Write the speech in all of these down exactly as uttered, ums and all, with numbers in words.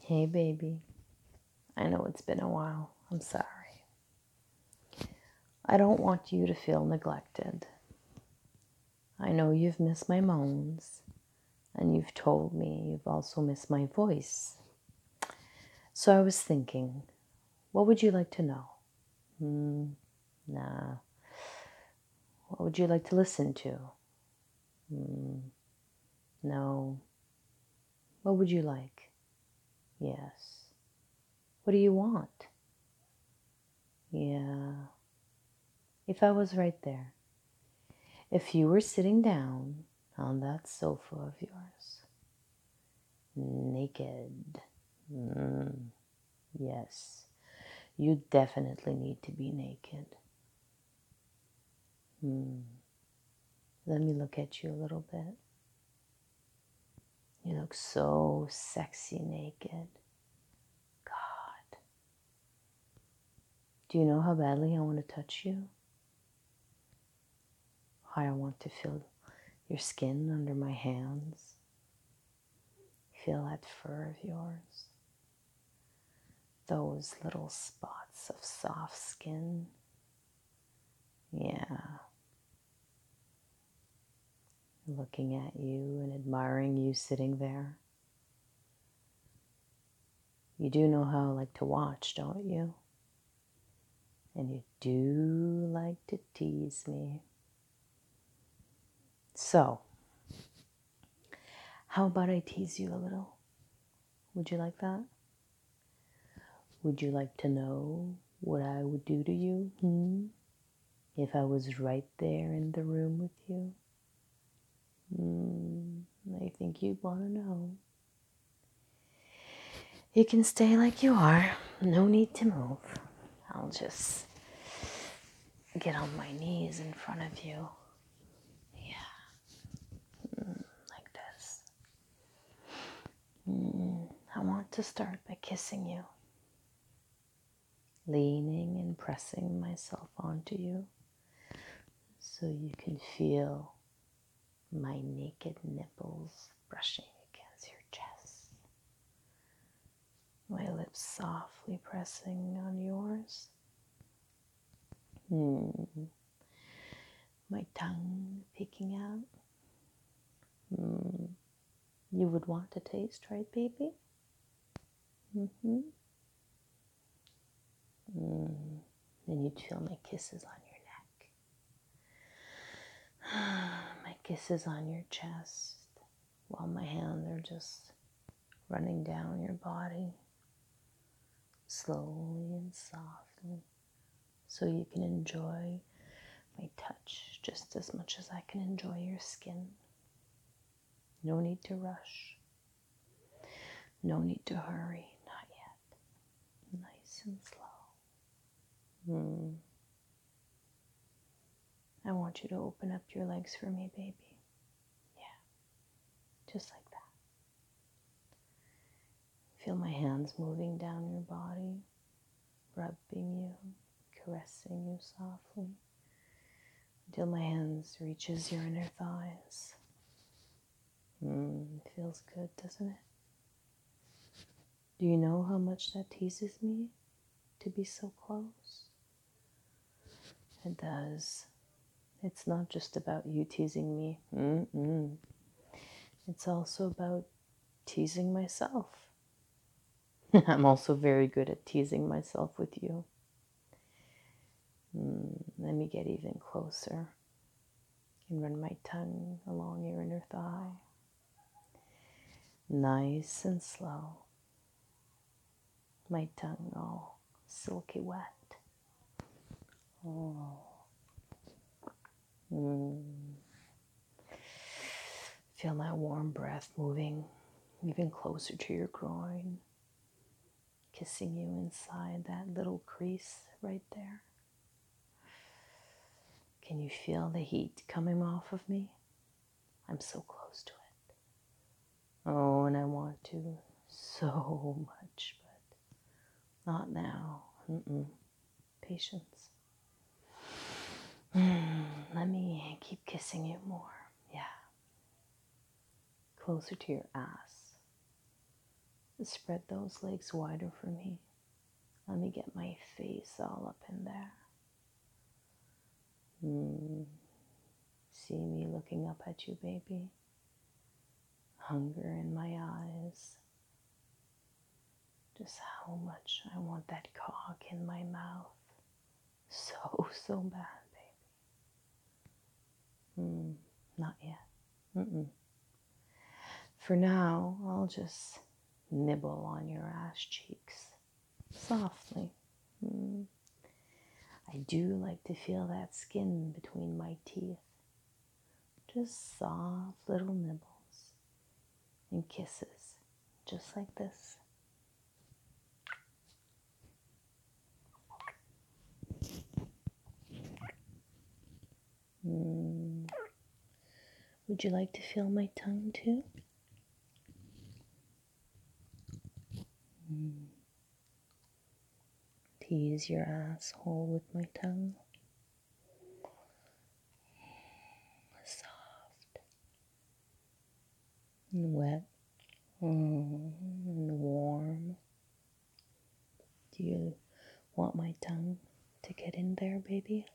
Hey, baby. I know it's been a while. I'm sorry. I don't want you to feel neglected. I know you've missed my moans, and you've told me you've also missed my voice. So I was thinking, what would you like to know? Hmm, nah. What would you like to listen to? Hmm, no. What would you like? Yes. What do you want? Yeah. If I was right there, if you were sitting down on that sofa of yours, naked. Mm, yes, you definitely need to be naked. Mm. Let me look at you a little bit. You look so sexy naked. God. Do you know how badly I want to touch you? How I want to feel your skin under my hands. Feel that fur of yours. Those little spots of soft skin. Yeah. Looking at you and admiring you sitting there. You do know how I like to watch, don't you? And you do like to tease me. So, how about I tease you a little? Would you like that? Would you like to know what I would do to you? Hmm? If I was right there in the room with you? Hmm, I think you'd want to know. You can stay like you are. No need to move. I'll just get on my knees in front of you. Yeah, mm, like this. Mm, I want to start by kissing you, leaning and pressing myself onto you so you can feel my naked nipples brushing against your chest, my lips softly pressing on yours, mm, my tongue peeking out. Mm, you would want to taste, right, baby? Mm-hmm. Mm. Then you'd feel my kisses on your neck, my kisses on your chest, while my hands are just running down your body, slowly and softly, so you can enjoy my touch just as much as I can enjoy your skin. No need to rush. No need to hurry. Not yet. Nice and slow. Mm. I want you to open up your legs for me, baby. Yeah, just like that. Feel my hands moving down your body, rubbing you, caressing you softly, until my hands reaches your inner thighs. Mm, it feels good, doesn't it? Do you know how much that teases me to be so close? It does. It's not just about you teasing me. Mm-mm. It's also about teasing myself. I'm also very good at teasing myself with you. Mm, let me get even closer and run my tongue along your inner thigh. Nice and slow. My tongue all silky wet. Oh. Mm. Feel my warm breath moving even closer to your groin, kissing you inside that little crease right there. Can you feel the heat coming off of me? I'm so close to it. Oh, and I want to so much, but not now. Mm-mm. Patience. Mm, let me keep kissing you more. Yeah. Closer to your ass. Spread those legs wider for me. Let me get my face all up in there. Mm. See me looking up at you, baby. Hunger in my eyes. Just how much I want that cock in my mouth. So, so bad, baby. Mm. Not yet. Mm-mm. For now, I'll just nibble on your ass cheeks. Softly. Mm. I do like to feel that skin between my teeth. Just soft little nibbles and kisses, just like this. Mm. Would you like to feel my tongue too? Mm. Tease your asshole with my tongue. Soft and wet mm. and warm. Do you want my tongue to get in there, baby?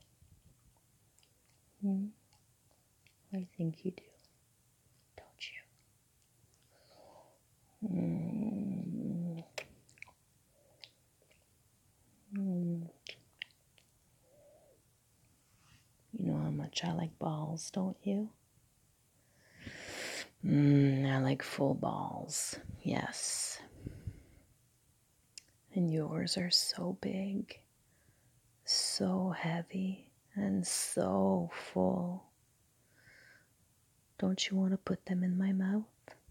Mm. I think you do, don't you? Mm. Mm. You know how much I like balls, don't you? Mm, I like full balls, yes. And yours are so big, so heavy, and so full. Don't you want to put them in my mouth?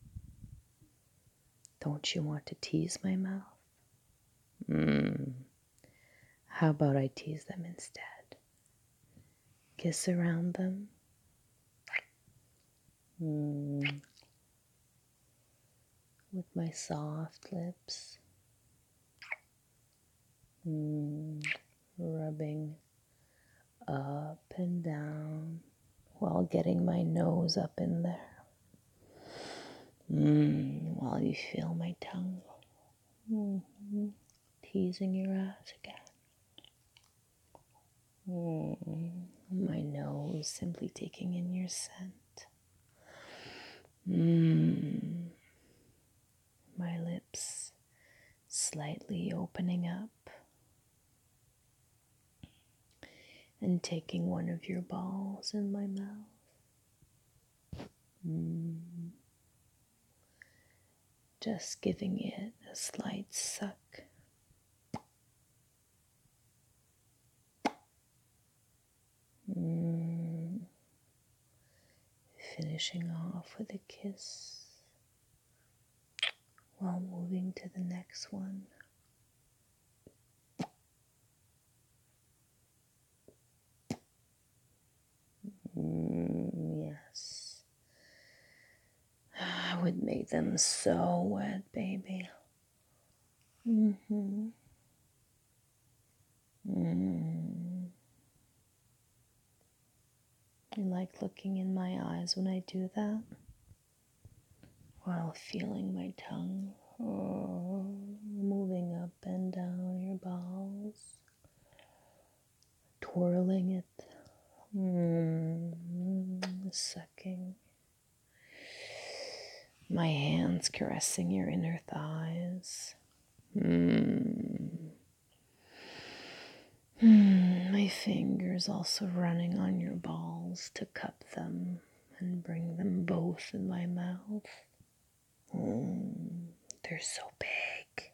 Don't you want to tease my mouth? Mm. How about I tease them instead? Kiss around them. Mm. With my soft lips. Mm. Rubbing up and down while getting my nose up in there. Mm. While you feel my tongue. Mm-hmm. Teasing your ass again. Mm. My nose simply taking in your scent. Mm. My lips slightly opening up and taking one of your balls in my mouth. Mm. Just giving it a slight suck. Mm. Finishing off with a kiss while moving to the next one. Mm, yes. I would make them so wet, baby. Mm-hmm. Mm. You like looking in my eyes when I do that? While feeling my tongue oh, moving up and down your balls, twirling it, mm, sucking. My hands caressing your inner thighs. Mm. Mm, my fingers also running on your balls to cup them and bring them both in my mouth. Mm, they're so big.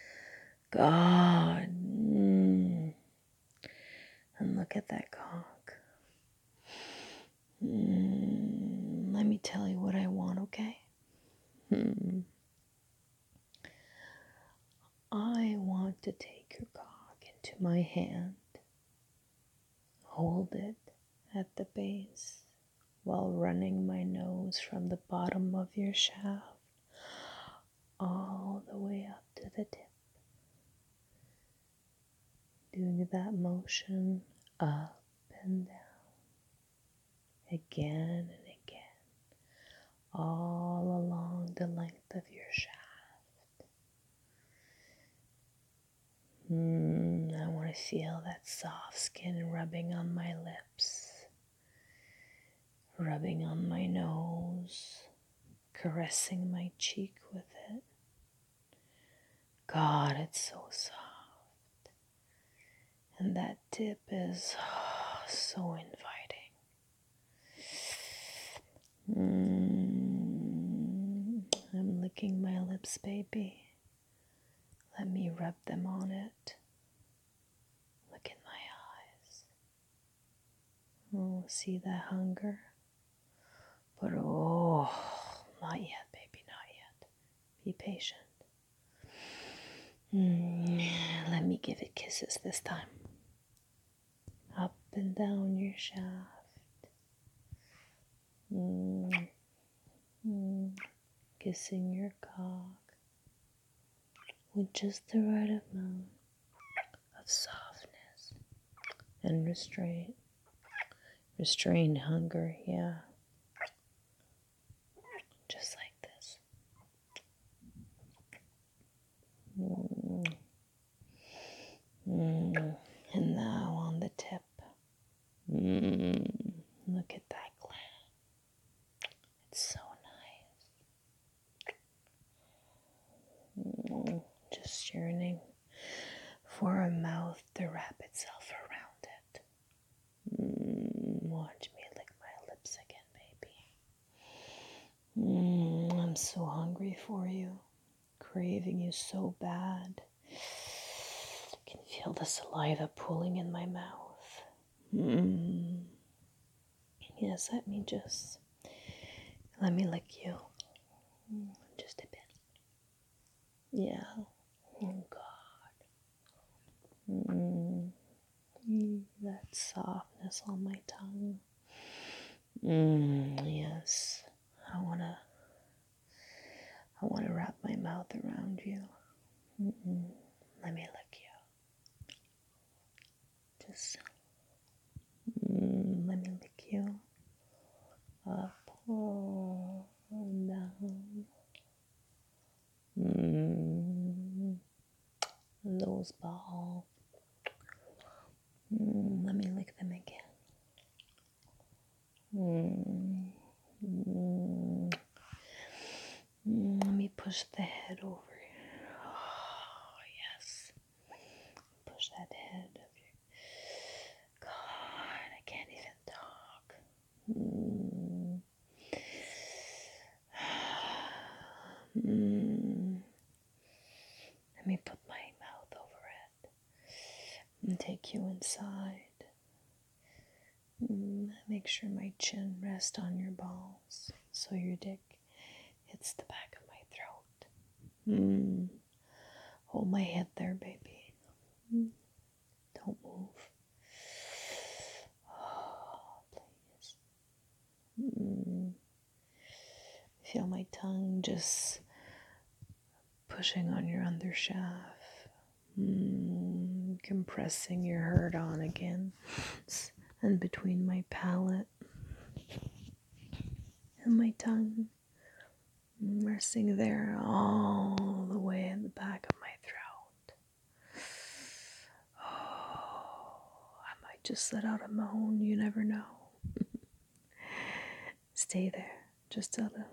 God. Mm. And look at that cock. Mm, let me tell you what I want, okay? Mm. I want to take your cock into my hand, hold it at the base while running my nose from the bottom of your shaft all the way up to the tip. Doing that motion up and down, again and again, all along the length of your shaft. I feel that soft skin rubbing on my lips, rubbing on my nose, caressing my cheek with it. God, it's so soft. And that tip is oh, so inviting. Mm, I'm licking my lips, baby. Let me rub them on it. Look in my eyes. Oh, see that hunger? But oh, not yet, baby, not yet. Be patient. Mm, let me give it kisses this time. Up and down your shaft. Mm, mm, kissing your cock with just the right amount of softness and restraint. Restrained hunger, yeah. Just like this. Mm. Mm. And now on the tip. Mm. Look at that gland. It's so nice. Mm. Just yearning for a mouth to wrap itself around it. Mm. Watch me lick my lips again, baby. Mm. I'm so hungry for you. Craving you so bad. I can feel the saliva pooling in my mouth. Mm. Yes, let me just, let me lick you. Mm, just a bit. Yeah. Oh, God. Mm. Mm, that softness on my tongue. Mm, yes. I want to, I want to wrap my mouth around you. Mm-mm. Let me lick you. Just, mm, let me lick you. Up, oh, down. Mm, those balls. Mm, let me lick them again. Mm, mm, mm, let me push the head over. Oh, yes. Push that head of your. God, I can't even talk. Mm. Mm. Let me put my mouth over it and take you inside. Mm. Make sure my chin rests on your balls so your dick hits the back of my throat. Mm. Hold my head there, baby. Mm. Don't move. Oh, please. Mm. Feel my tongue just pushing on your undershaft, mm, compressing your hurt on again, and between my palate and my tongue, resting there all the way in the back of my throat. Oh, I might just let out a moan, you never know. Stay there, just a little.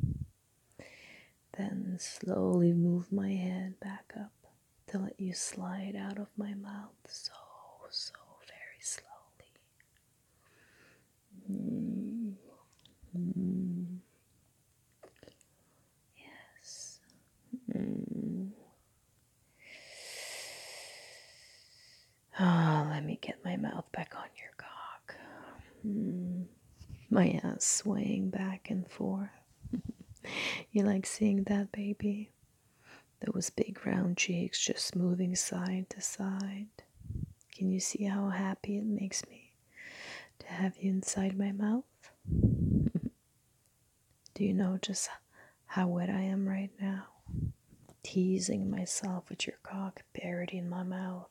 Then slowly move my head back up to let you slide out of my mouth so, so very slowly. Mm. Mm. Yes. Mm. Ah, let me get my mouth back on your cock. Mm. My ass swaying back and forth. You like seeing that, baby? Those big round cheeks just moving side to side. Can you see how happy it makes me to have you inside my mouth? Do you know just how wet I am right now? Teasing myself with your cock buried in my mouth.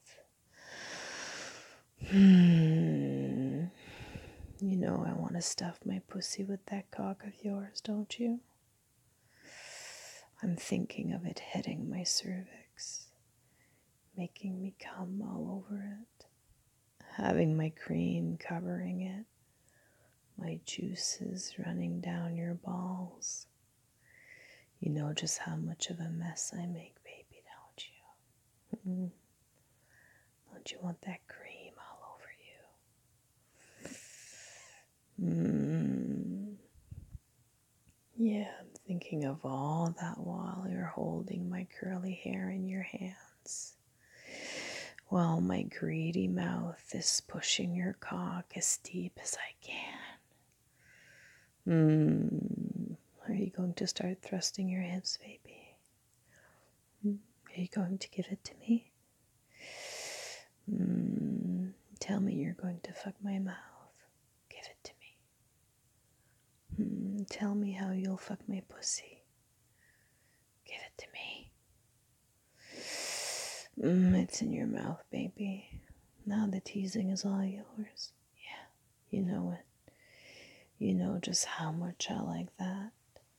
Hmm. You know I want to stuff my pussy with that cock of yours, don't you? I'm thinking of it hitting my cervix, making me come all over it, having my cream covering it, my juices running down your balls. You know just how much of a mess I make, baby, don't you? Mm. Don't you want that cream all over you? Mm. Yeah, I'm thinking of all that while you're holding my curly hair in your hands. While my greedy mouth is pushing your cock as deep as I can. Mm. Are you going to start thrusting your hips, baby? Mm. Are you going to give it to me? Mm. Tell me you're going to fuck my mouth. Give it to me. Mm. Tell me how you'll fuck my pussy. Give it to me. Mm. It's in your mouth, baby. Now the teasing is all yours. Yeah, you know it. You know just how much I like that.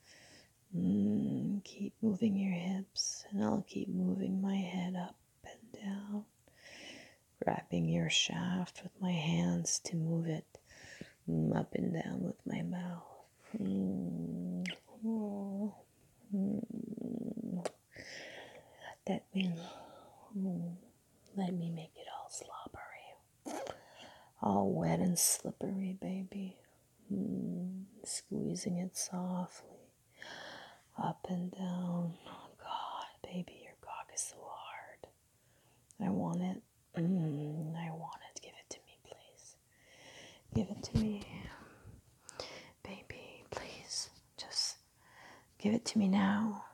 Mm, keep moving your hips, and I'll keep moving my head up and down, wrapping your shaft with my hands to move it up and down with my mouth. Mm. Oh. Mm. Let me, mm. Let me make it all slobbery, all wet and slippery, baby. Mm. Squeezing it softly. Up and down. Oh God, baby, your cock is so hard. I want it. Mm, I want it. Give it to me, please. Give it to me. Baby, please. Just give it to me now.